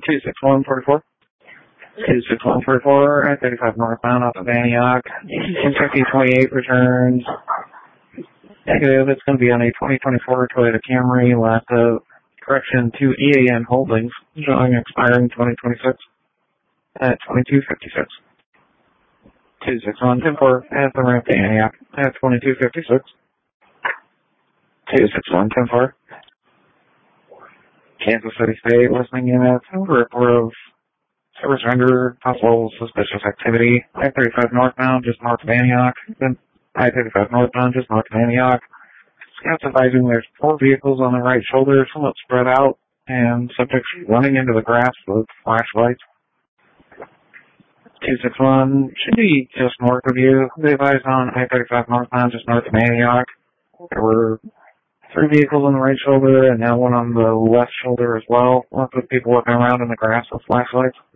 26144. 26144 at 35 northbound off of Antioch. Kentucky 28 returns. Negative. It's going to be on a 2024 Toyota Camry. Last correction to EAN Holdings, showing expiring 2026 at 2256. 26124 at the ramp to Antioch at 2256. 26124. Kansas City State listening units, report of service render, possible suspicious activity. I-35 northbound, just north of Antioch. Then I-35 northbound, just north of Antioch. Scouts advising there's 4 vehicles on the right shoulder, somewhat spread out, and subjects running into the grass with flashlights. 261 should be just north of you. They advised on I-35 northbound, just north of Antioch. There were 3 vehicles on the right shoulder and now one on the left shoulder as well. Lots of people looking around in the grass with flashlights.